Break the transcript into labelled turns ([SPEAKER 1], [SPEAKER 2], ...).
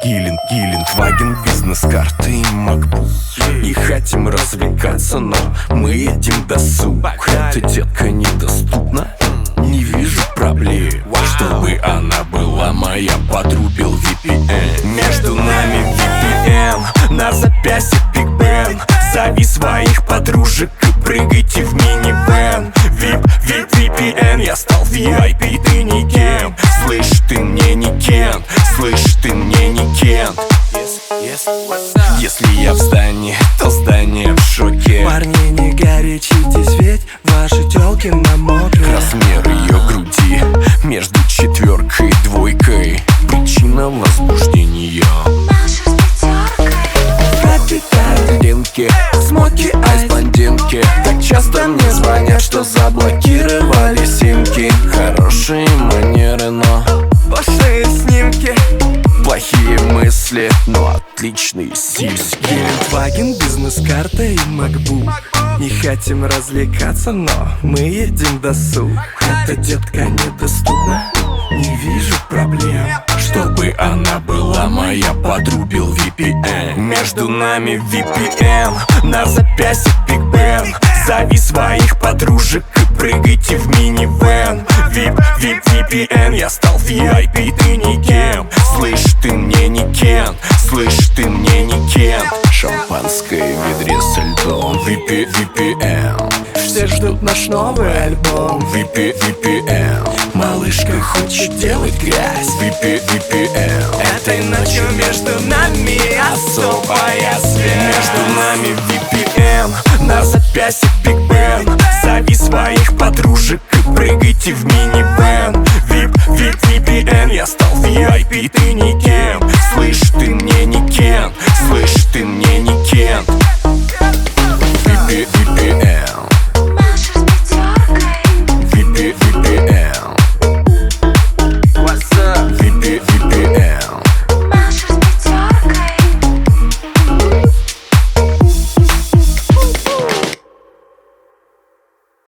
[SPEAKER 1] Гелендваген, бизнес-карты и MacBook. Не хотим развлекаться, но мы едем досуг. Эта детка недоступна, не вижу проблем. Чтобы она была моя, подрубил VPN. Между нами VPN, на запястье Big Ben. Зови своих подружек и прыгайте в минивэн. VPN, я стал VIP, ты никем. Слышь, ты мне не Кент, слышь, ты мне не Кент. Если я в здании, то здание в шоке.
[SPEAKER 2] Парни, не горячитесь, ведь ваши тёлки намокли.
[SPEAKER 1] Размер ее груди между 4 и 2. Причина возбуждения. Блондинки, смоки, айс, блондинки. Так часто мне звонят, что заблокировали симки. Хорошие манеры, но
[SPEAKER 2] Плохие снимки,
[SPEAKER 1] плохие мысли, но отличные сиськи.
[SPEAKER 2] Гелендваген, бизнес-карта и MacBook. Не хотим развлекаться, но мы едем досуг. Эта детка недоступна, не вижу проблем.
[SPEAKER 1] Чтобы она была моя, подрубил VPN. Между нами VPN, на запястье Big Ben. Зови своих подружек и прыгайте в минивэн. VPN, я стал VIP, ты никем. Слышь, ты мне не Кент, слышь, ты мне не Кент. Шампанское в ведре со льдом. VPN.
[SPEAKER 2] Все ждут наш новый альбом.
[SPEAKER 1] VPN. Малышка хочет делать грязь. VPN.
[SPEAKER 2] Этой ночью между нами особая связь.
[SPEAKER 1] Между нами VPN, на запястье Big Ben. Зови своих подружек и прыгайте в минивэн. VPN, я стал VIP, ты никем.